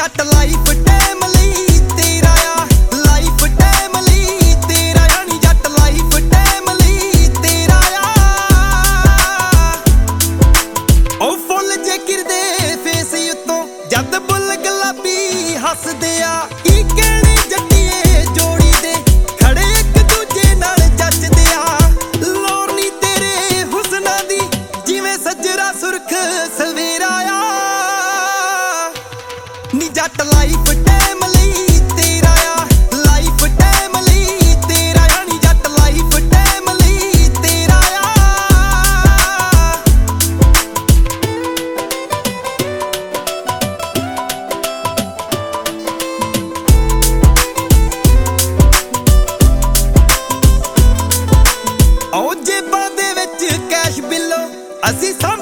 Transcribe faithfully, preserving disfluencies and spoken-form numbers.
ਜੱਟ life time ਲਈ ਤੇਰਾ ਆ, ਲਾਈਫ ਟਾਈਮ ਲਈ ਤੇਰਾ ਆ ਨੀ ਜੱਟ ਲਾਈਫ ਟਾਈਮ ਲਈ ਤੇਰਾ ਆ। ਉਹ ਫੁੱਲ ਜੇ ਗਿਰਦੇ ਫੇਸ ਉੱਤੋਂ ਜਦ ਬੁੱਲ ਗੁਲਾਬੀ ਹੱਸਦੇ ਆ। ਕੀ ਕਹਿਣੇ ਜੱਟੀਏ ਜੋੜੀ ਦੇ ਖੜੇ ਇੱਕ ਦੂਜੇ ਨਾਲ ਜੱਜਦੇ ਆ। ਲੋਰ ਨੀ ਤੇਰੇ ਹੁਸਨਾਂ ਦੀ ਜਿਵੇਂ ਸੱਜਰਾ ਸੁਰਖ ਸਵੇਰਾ ਆ ਨੀ ਜੱਟ ਲਾਈਫ ਟਾਈਮ ਲਈ ਤੇਰਾ ਆ, ਲਾਈਫ ਟਾਈਮ ਲਈ ਤੇਰਾ ਆ ਨੀ ਜੱਟ ਲਾਈਫ ਟਾਈਮ ਲਈ ਤੇਰਾ ਆ। ਆਓ ਜੇਬਾਂ ਦੇ ਵਿੱਚ ਕੈਸ਼ ਬਿੱਲੋ ਅਸੀਂ